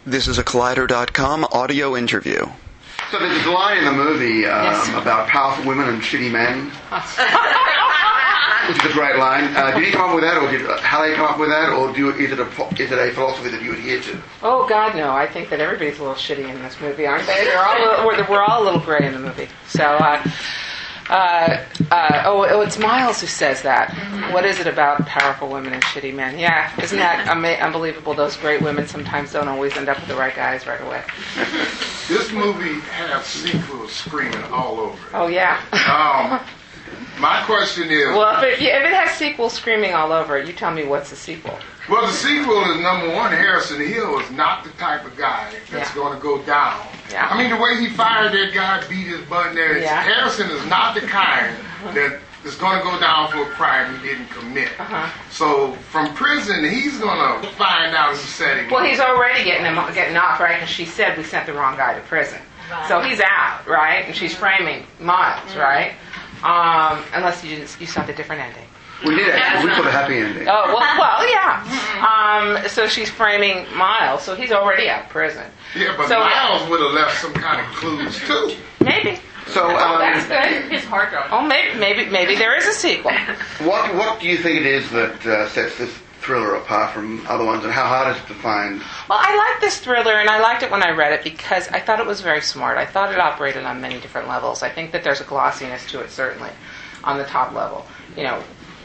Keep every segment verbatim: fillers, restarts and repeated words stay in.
This is a Collider dot com audio interview. So there's a line in the movie um, Yes. about powerful women and shitty men, which is a great line. Uh, did you come up with that, or did Halle come up with that, or do you, is it a is it a philosophy that you adhere to? Oh God, no! I think that everybody's a little shitty in this movie, aren't they? They're all a little, we're, we're all a little gray in the movie. So, uh, uh, uh, oh, oh, it's Miles who says that. What is it about powerful women and shitty men? Yeah, isn't that ama- unbelievable? Those great women sometimes don't always end up with the right guys right away. This movie has sequels screaming all over it. Oh yeah. Um, my question is, Well, if it, if it has sequels screaming all over it, you tell me what's the sequel. well, the sequel is number one. Harrison Hill is not the type of guy that's Yeah. going to go down. Yeah. I mean, the way he fired that guy, beat his butt there. Yeah. Harrison is not the kind that is going to go down for a crime he didn't commit. Uh-huh. So from prison, he's going to find out who set him Well, up. he's already getting him getting off, right? Because she said we sent the wrong guy to prison, so he's out, right? And she's framing Miles, right? Um, unless you just, you saw the different ending. We did actually. We put a happy ending. Oh well, well, yeah. Um, so she's framing Miles, so he's already out of prison. Yeah, but So- Miles would have left some kind of clues too. Maybe. So, Oh, um, that's good. His hard drive. Oh, maybe, maybe, maybe there is a sequel. what what do you think it is that uh, sets this thriller apart from other ones, and how hard is it to find? Well, I like this thriller, and I liked it when I read it because I thought it was very smart. I thought it operated on many different levels. I think that there's a glossiness to it, certainly, on the top level. You know,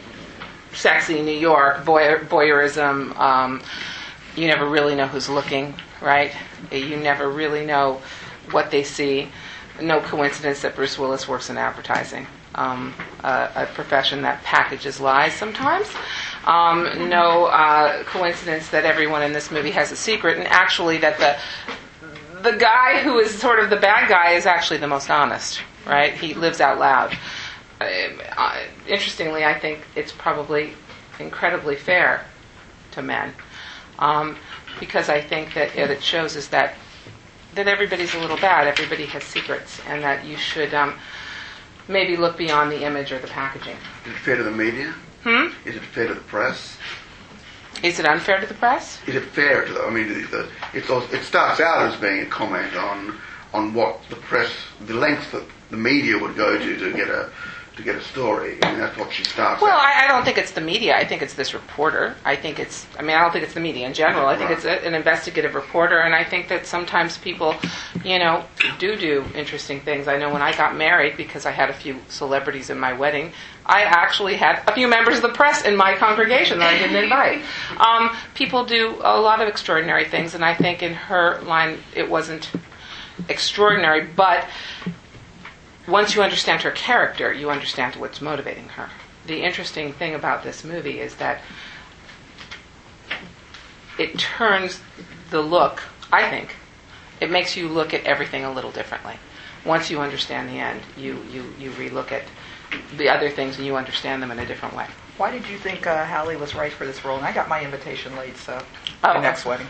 sexy New York, voyeur, voyeurism. Um, you never really know who's looking, right? You never really know what they see. No coincidence that Bruce Willis works in advertising, um, a, a profession that packages lies sometimes. Um, no uh, coincidence that everyone in this movie has a secret, and actually that the the guy who is sort of the bad guy is actually the most honest, right? He lives out loud. Uh, uh, interestingly, I think it's probably incredibly fair to men, um, because I think that what it shows is that that everybody's a little bad, everybody has secrets, and that you should um, maybe look beyond the image or the packaging. Is it fair to the media? Hmm? Is it fair to the press? Is it unfair to the press? Is it fair to the? I mean, the, the, it's also, it starts out as being a comment on on what the press, the lengths that the media would go to to get a to get a story. I mean, that's what she starts. Well, out. I, I don't think it's the media. I think it's this reporter. I think it's, I mean, I don't think it's the media in general. I think Right. it's a, an investigative reporter, and I think that sometimes people, you know, do do interesting things. I know when I got married, because I had a few celebrities in my wedding, I actually had a few members of the press in my congregation that I didn't invite. Um, people do a lot of extraordinary things, and I think in her line it wasn't extraordinary, but once you understand her character, you understand what's motivating her. The interesting thing about this movie is that it turns the look, I think, it makes you look at everything a little differently. Once you understand the end, you, you, you re-look at the other things and you understand them in a different way. Why did you think uh, Halle was right for this role? And I got my invitation late, so Oh. my next wedding.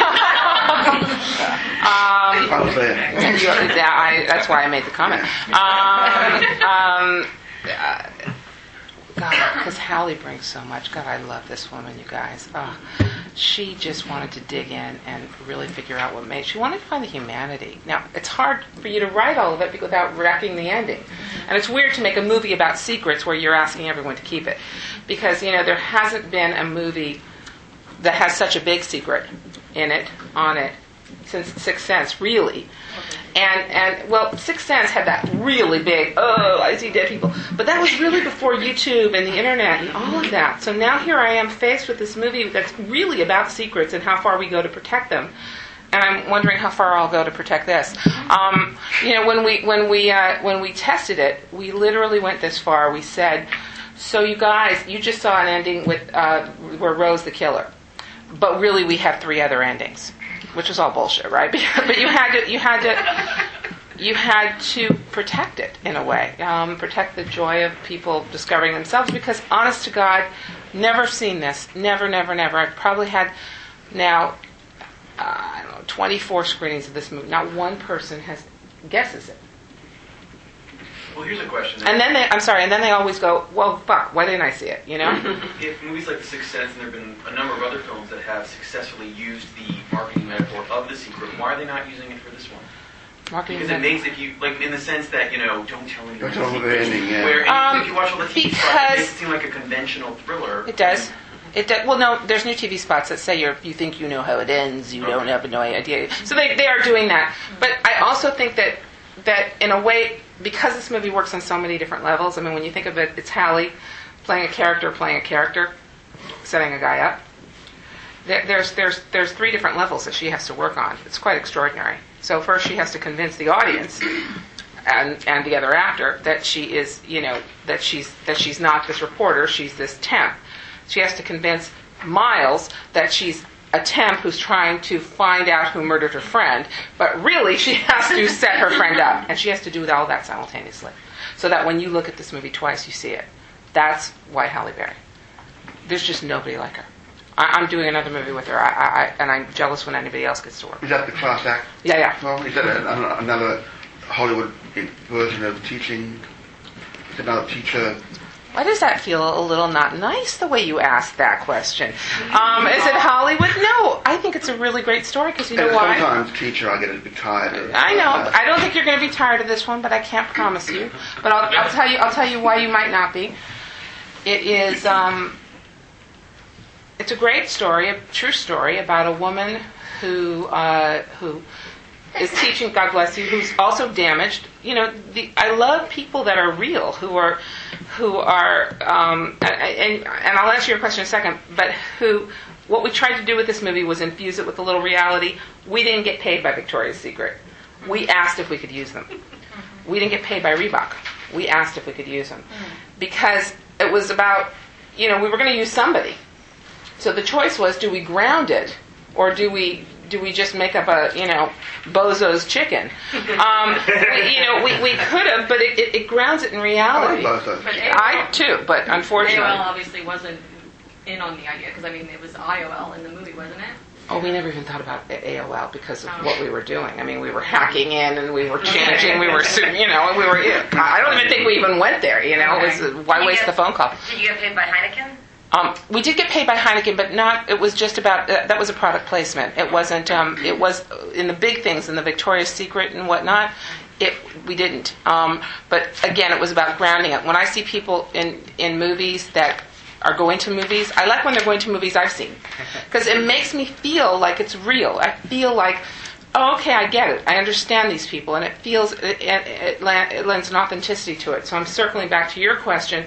Um, I was there. You- that- I- that's why I made the comment. Um, um, uh, God, because Halle brings so much. God, I love this woman, you guys. Oh, she just wanted to dig in and really figure out what made. She wanted to find the humanity. Now, it's hard for you to write all of it without wrecking the ending. And it's weird to make a movie about secrets where you're asking everyone to keep it. Because, you know, there hasn't been a movie that has such a big secret in it, on it, since Sixth Sense, really. And, and well, Sixth Sense had that really big, oh, I see dead people. But that was really before YouTube and the internet and all of that. So now here I am faced with this movie that's really about secrets and how far we go to protect them. And I'm wondering how far I'll go to protect this. Um, you know, when we when we uh, when we tested it, we literally went this far. We said, so you guys, you just saw an ending with uh, where Rose the killer, but really we have three other endings, which is all bullshit, right? But you had to you had to you had to protect it in a way, um, protect the joy of people discovering themselves. Because honest to God, never seen this, never, never, never. I've probably had now. Uh, I don't know, twenty-four screenings of this movie. Not one person has guesses it. Well, here's a question. And then they, I'm sorry, and then they always go, well, fuck, why didn't I see it, you know? If movies like The Sixth Sense, and there have been a number of other films that have successfully used the marketing metaphor of the secret, why are they not using it for this one? Marketing Because it makes, if you, like, in the sense that, you know, don't tell anyone Don't tell the them the secret. ending, yeah. Where, Um, if you watch all the T V spots, it because- makes it seem like a conventional thriller. It does. It does. Well, no, there's new T V spots that say you're, you think you know how it ends, you don't have no idea. So they, they are doing that. But I also think that, that in a way, because this movie works on so many different levels, I mean, when you think of it, it's Hallie playing a character, playing a character, setting a guy up. There, there's, there's, there's three different levels that she has to work on. It's quite extraordinary. So first she has to convince the audience and, and the other actor that she is, you know, that she's, that she's not this reporter, she's this temp. She has to convince Miles that she's a temp who's trying to find out who murdered her friend, but really she has to set her friend up, and she has to do all that simultaneously. So that when you look at this movie twice, you see it. That's why Halle Berry. There's just nobody like her. I, I'm doing another movie with her, I, I, I, and I'm jealous when anybody else gets to work. Is that the class act? Yeah, yeah. Well, is that a, another Hollywood version of teaching? Is it another teacher? Why does that feel a little not nice, the way you asked that question? Um, is it Hollywood? No, I think it's a really great story, because you know And why? sometimes teacher, I get a bit tired of. I know. Uh, I don't think you're going to be tired of this one, but I can't promise you. But I'll, I'll tell you. I'll tell you why you might not be. It is. Um, it's a great story, a true story about a woman who uh, who is teaching. God bless you. Who's also damaged. You know, the, I love people that are real, who are, who are, um, and, and and I'll answer your question in a second. But who. What we tried to do with this movie was infuse it with a little reality. We didn't get paid by Victoria's Secret. We asked if we could use them. We didn't get paid by Reebok. We asked if we could use them. Because it was about, you know, we were going to use somebody. So the choice was, do we ground it, or do we do we just make up a, you know, Bozo's chicken? Um, we, you know, we, we could have, but it, it, it grounds it in reality. I like Bozo's But chicken. I too, but A O L unfortunately. obviously wasn't in on the idea, because I mean it was I O L in the movie, wasn't it? Oh, we never even thought about A O L because of what we were doing. I mean, we were hacking in and we were changing. We were, su- you know, we were. I don't even think we even went there. You know, it was, why Did you waste get- the phone call? Did you get paid by Heineken? Um, we did get paid by Heineken, but not. It was just about uh, that was a product placement. It wasn't. Um, it was in the big things in the Victoria's Secret and whatnot. It we didn't. Um, but again, it was about grounding it. When I see people in in movies that are going to movies, I like when they're going to movies I've seen, because it makes me feel like it's real. I feel like, oh, okay, I get it. I understand these people, and it feels it, it, it, it lends an authenticity to it. So I'm circling back to your question.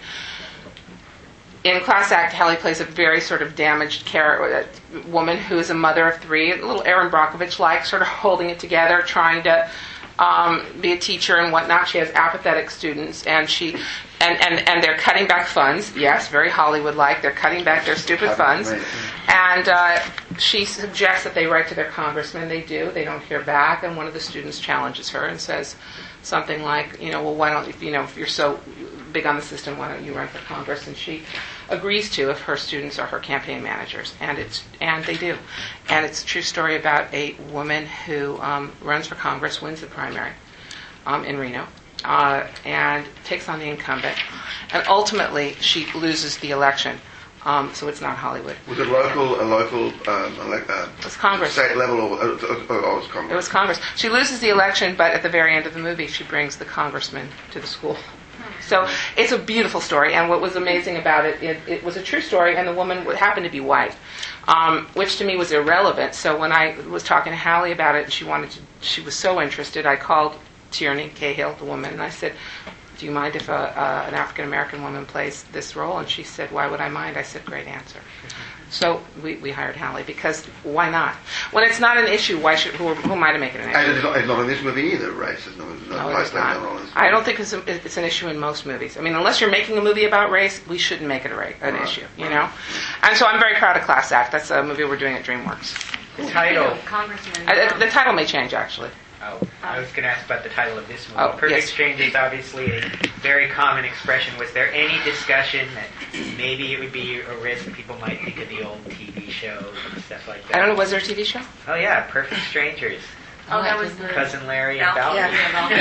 In Class Act, Halle plays a very sort of damaged character, woman who is a mother of three, a little Erin Brockovich-like, sort of holding it together, trying to um, be a teacher and whatnot. She has apathetic students, and she and, and, and they're cutting back funds. Yes, very Hollywood-like. They're cutting back their stupid funds. And uh, she suggests that they write to their congressman. They do. They don't hear back. And one of the students challenges her and says something like, you know, well, why don't you, you know, if you're so big on the system, why don't you run for Congress? And she agrees to if her students are her campaign managers, and it's and they do. And it's a true story about a woman who um, runs for Congress, wins the primary um, in Reno, uh, and takes on the incumbent, and ultimately she loses the election. Um, so it's not Hollywood. Was it local, a local, um, elect, uh, It was Congress. state level, or uh, uh, oh, it was Congress? It was Congress. She loses the election, but at the very end of the movie, she brings the congressman to the school. So it's a beautiful story, and what was amazing about it, it, it was a true story, and the woman happened to be white, um, which to me was irrelevant. So when I was talking to Halle about it, and she wanted to, she was so interested, I called Tierney Cahill, the woman, and I said, do you mind if a, uh, an African-American woman plays this role? And she said, why would I mind? I said, great answer. So we, we hired Halle, because why not? When it's not an issue, why should, who, who am I to make it an issue? And it's not, it's not in this movie either, race. It's not, it's not, No, it's not. I don't think it's, a, it's an issue in most movies. I mean, unless you're making a movie about race, we shouldn't make it a ra- an Right. issue, you know? And so I'm very proud of Class Act. That's a movie we're doing at DreamWorks. The title. Congressman. Uh, the title may change, actually. Oh, I was going to ask about the title of this movie. Oh, Perfect yes. Strange is obviously a very common expression. Was there any discussion that maybe it would be a risk people might think of the old T V shows and stuff like that? I don't know, was there a T V show? Oh yeah, Perfect Strangers. Oh, that was the Cousin Larry Val- and Val. yeah,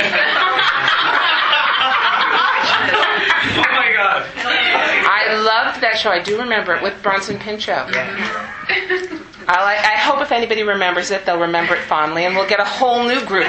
Oh my god. I loved that show. I do remember it with Bronson Pinchot. Yeah. I like. I hope if anybody remembers it, they'll remember it fondly, and we'll get a whole new group.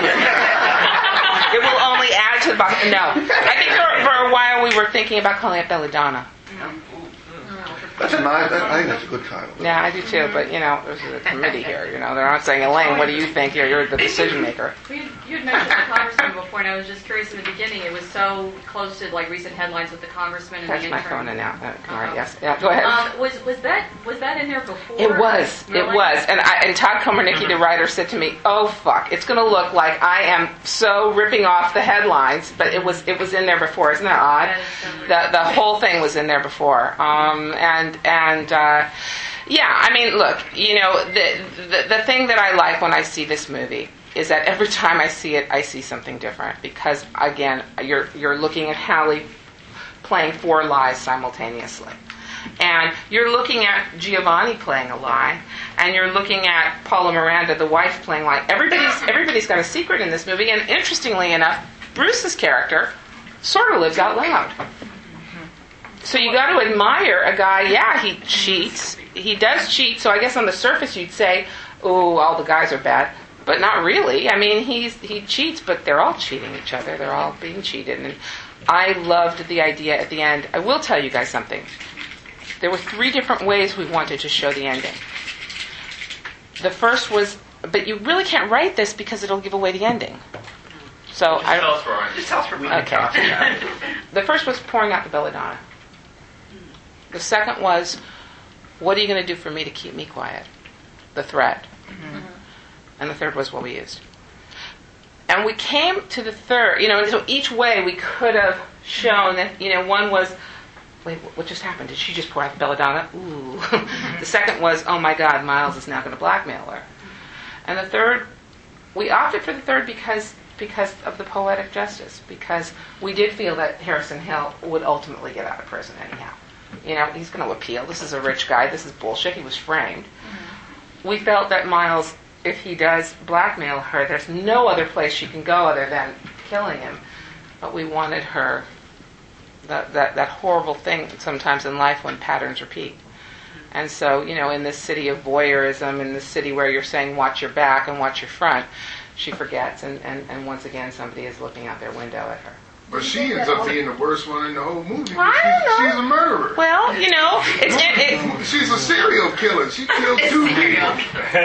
It will only add to the box. No, I think for, for a while we were thinking about calling it Belladonna. That's a nice. I think that's a good title. Yeah, I do too. But you know, there's a committee here. You know, they're not saying, Elaine, what do you think? You're, you're the decision maker. Well, you, you had mentioned the congressman before, and I was just curious in the beginning. It was so close to like recent headlines with the congressman and That's the my intern. phone in now. Uh, Uh-huh. all right, yes. Yeah, go ahead. Um, was was that was that in there before? It was. It Really? was. And I, and Todd Komarnicki, the writer, said to me, "Oh fuck, it's going to look like I am so ripping off the headlines." But it was it was in there before. Isn't that odd? That is so The the whole thing was in there before. Um, and and uh, yeah, I mean, look, you know, the, the the thing that I like when I see this movie is that every time I see it, I see something different because again, you're you're looking at Hallie playing four lies simultaneously. And you're looking at Giovanni playing a lie, and you're looking at Paula Miranda, the wife, playing a lie. Everybody's everybody's got a secret in this movie, and interestingly enough, Bruce's character sort of lives out loud. So you got to admire a guy. Yeah, he cheats. He does cheat. So I guess on the surface you'd say, "Oh, all the guys are bad," but not really. I mean, he's he cheats, but they're all cheating each other. They're all being cheated, and I loved the idea at the end. I will tell you guys something. There were three different ways we wanted to show the ending. The first was, but you really can't write this because it'll give away the ending. So Just I tell us, Brian. Just tell us for okay. The first was pouring out the belladonna. The second was, what are you going to do for me to keep me quiet? The threat. Mm-hmm. And the third was what we used. And we came to the third, you know, and so each way we could have shown that, you know, one was, wait, what just happened? Did she just pour out the belladonna? Ooh. The second was, oh my God, Miles is now going to blackmail her. And the third, we opted for the third because because of the poetic justice, because we did feel that Harrison Hill would ultimately get out of prison anyhow. You know, he's going to appeal. This is a rich guy. This is bullshit. He was framed. Mm-hmm. We felt that Miles, if he does blackmail her, there's no other place she can go other than killing him. But we wanted her, that, that, that horrible thing sometimes in life when patterns repeat. And so, you know, in this city of voyeurism, in this city where you're saying watch your back and watch your front, she forgets, and, and, and once again somebody is looking out their window at her. But she ends up being the worst one in the whole movie. I She's, don't know. she's a murderer. Well, you know, it's it, it, She's a serial killer. She killed two people.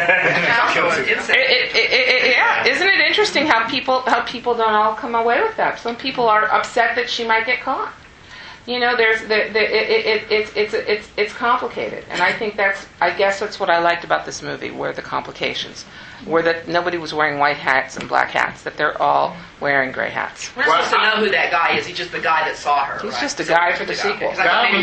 it, it, it, it, yeah. Isn't it interesting how people how people don't all come away with that? Some people are upset that she might get caught. You know, there's the, the it, it, it, it's it's it's it's complicated, and I think that's I guess that's what I liked about this movie, were the complications, were that nobody was wearing white hats and black hats, that they're all wearing gray hats. We're supposed to know who that guy is. He's just the guy that saw her. He's right? just a So guy we for the picked it up. sequel. Because I thought maybe-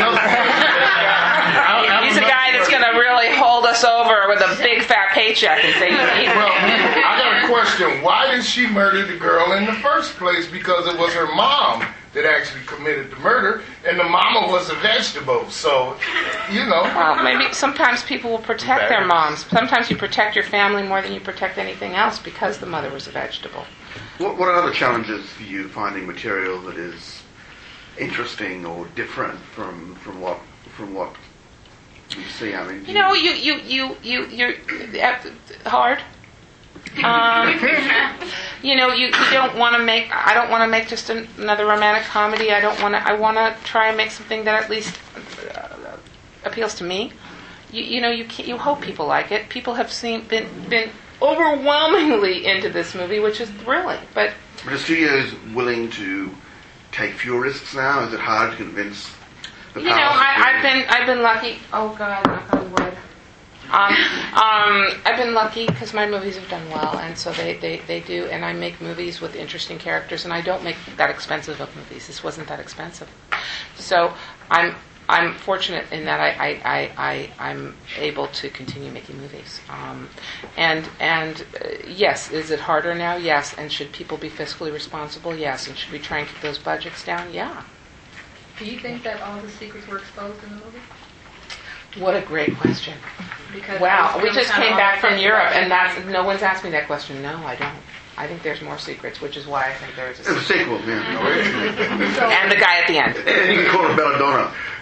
He's a guy that's going to really hold us over with a big fat paycheck and say, he's, Well, I got a question. Why did she murder the girl in the first place? Because it was her mom that actually committed the murder, and the mama was a vegetable. So, you know. well, maybe sometimes people will protect their moms. Sometimes you protect your family more than you protect anything else because the mother was a vegetable. What, what are other challenges for you finding material that is interesting or different from from what from what you see? I mean, You know, you you you you you're uh, hard. Um, you know, you, you don't want to make. I don't want to make just an, another romantic comedy. I don't want to. I want to try and make something that at least uh, appeals to me. You, you know, you can't, you hope people like it. People have seen been been overwhelmingly into this movie, which is thrilling. But Are the studios willing to take fewer risks now? Is it hard to convince the you know, powers I, that I've be? been I've been lucky. Oh God, knock on wood. Um, um, I've been lucky because my movies have done well, and so they, they, they do. And I make movies with interesting characters, and I don't make that expensive of movies. This wasn't that expensive, so I'm I'm fortunate in that I, I, I, I I'm able to continue making movies. Um, and and uh, yes, is it harder now? Yes. And should people be fiscally responsible? Yes. And should we try and keep those budgets down? Yeah. Do you think that all the secrets were exposed in the movie? What a great question. Because Wow, I we was just kinda came on back the from fence Europe, about and it. that's no one's asked me that question. No, I don't. I think there's more secrets, which is why I think there's a It's a sequel. sequel, yeah. And the guy at the end. And you can call it Belladonna.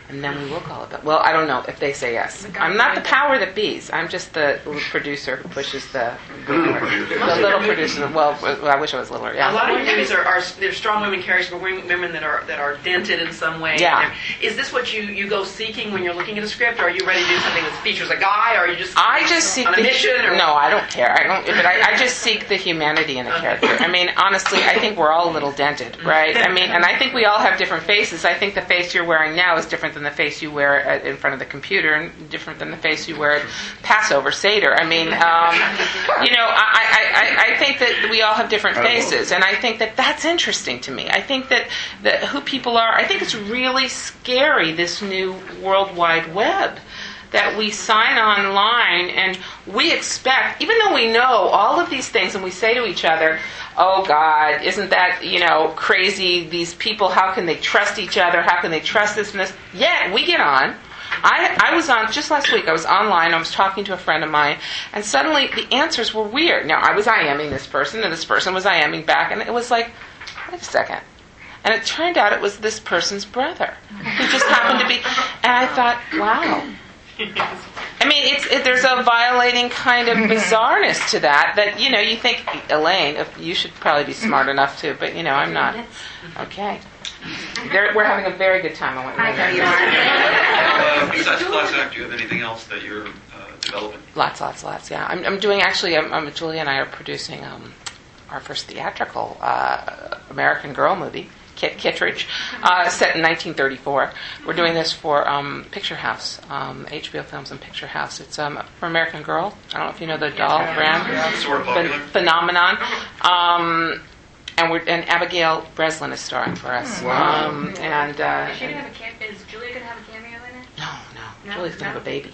and then we will call it. But well, I don't know if they say yes. I'm not the power that bees. I'm just the little producer who pushes the The little producer. the little producer. Well, well, I wish I was littler. A Yeah. lot of movies are, are they're strong women characters, but women women that are that are dented in some way. Yeah. Is this what you, you go seeking when you're looking at a script? Or are you ready to do something that features a guy? Or are you just I just seek on a the mission? Or no, I don't care. I don't. But I, I just seek the humanity in a character. I mean, honestly, I think we're all a little dented, right? I mean, and I think we all have different faces. I think the face you're wearing now is different than the face you wear at, in front of the computer, and different than the face you wear at Passover Seder. I mean, um, you know, I, I, I, I think that we all have different faces, and I think that that's interesting to me. I think that, that who people are. I think it's really scary, this new World Wide Web, that we sign online and we expect, even though we know all of these things, and we say to each other, oh God, isn't that, you know, crazy, these people, how can they trust each other, how can they trust this and this, yet we get on. I, I was on, just last week, I was online, I was talking to a friend of mine, and suddenly the answers were weird. Now, I was IMing this person, and this person was IMing back, and it was like, wait a second. And it turned out it was this person's brother, who just happened to be, and I thought, wow. I mean, it's it, there's a violating kind of bizarreness to that, that, you know, you think, Elaine, if, you should probably be smart enough to, but, you know, I'm not. Okay. They're, we're having a very good time. I want you to know you are. Uh, besides Class Act, do you have anything else that you're uh, developing? Lots, lots, lots, yeah. I'm, I'm doing, actually, I'm, I'm, Julia and I are producing um, our first theatrical uh, American Girl movie, Kit Kittredge, uh, set in nineteen thirty-four. We're doing this for um, Picture House, um, H B O Films and Picture House. It's um, for American Girl. I don't know if you know the doll brand. Sort of popular. Phen- phenomenon. Um, and we're and Abigail Breslin is starring for us. Wow. Um, and uh, Is she gonna have a cam- Is Julia gonna have a cameo in it? no, no, No? Julie's gonna No? have a baby.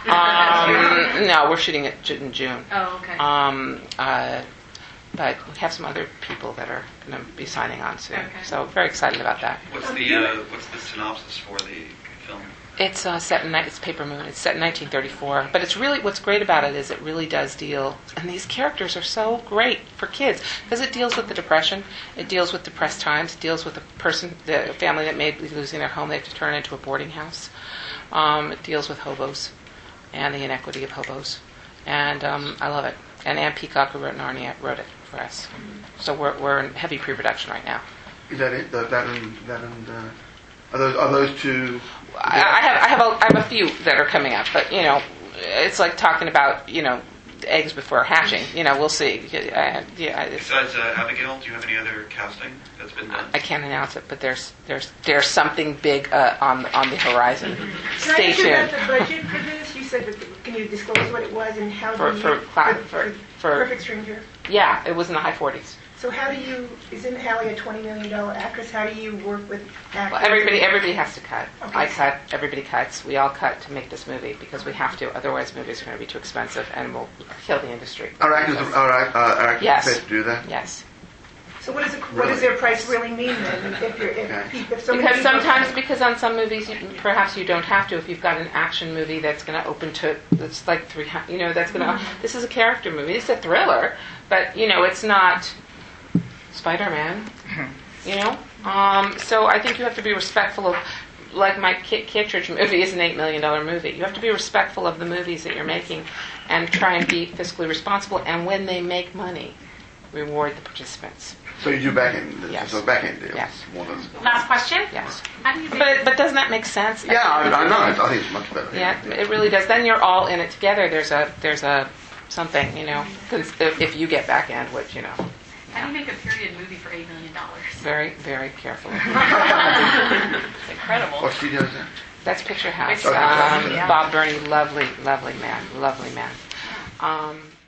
Um, no, we're shooting it in June. Oh, okay. Um, uh, but we have some other people that are going to be signing on soon. Okay. So very excited about that. What's the uh, what's the synopsis for the film? It's uh, set in ni- it's Paper Moon. It's set in nineteen thirty-four. But it's really what's great about it is it really does deal, and these characters are so great for kids because it deals with the Depression. It deals with depressed times. It deals with the person, the family that may be losing their home. They have to turn into a boarding house. Um, it deals with hobos and the inequity of hobos, and um, I love it. And Ann Peacock, who wrote Narnia, wrote it for us. So we're we're in heavy pre-production right now. Is that it? That, that and that and uh, are those are those two? I, I have I have a I have a few that are coming up, but you know, it's like talking about you know eggs before hatching. You know, we'll see. Uh, yeah, it's, Besides uh, Abigail, do you have any other casting that's been done? I can't announce it, but there's there's there's something big uh, on on the horizon. Can Stay I ask you about tuned. the budget for this? You said, that, can you disclose what it was and how For- do you, for cla- for, for- for for- Perfect Stranger? Yeah, it was in the high forties. So how do you? Isn't Hallie a twenty million dollar actress? How do you work with actors? Well, everybody everybody has to cut. Okay. I cut. Everybody cuts. We all cut to make this movie because we have to. Otherwise, movies are going to be too expensive and will kill the industry. Are actors are, act- uh, are actors Yes. prepared to do that? Yes. So what does it, what does their price really mean then? If you're if, Okay. pe- if so many Because people- sometimes, because on some movies, you, perhaps you don't have to. If you've got an action movie that's going to open to, that's like three, hu- you know, that's going to. This is a character movie. It's a thriller, but you know, it's not Spider-Man. You know, um, so I think you have to be respectful of. Like my Kit Kittredge movie is an eight million dollar movie. You have to be respectful of the movies that you're making, and try and be fiscally responsible. And when they make money, reward the participants. So you do back end, Yes. so back end deals. Yes. More than, Last question. Yes. How do you But but doesn't that make sense? yeah, I, I know. I think it's much better. Yeah, it really does. Then you're all in it together. There's a there's a something, you know, 'cause if, if you get back end, which you know, How do you make a period movie for eight million dollars? very very careful. It's incredible. What studio is that? That's Picture House. Okay. Um, Yeah. Bob Burney, lovely lovely man, lovely man. Um,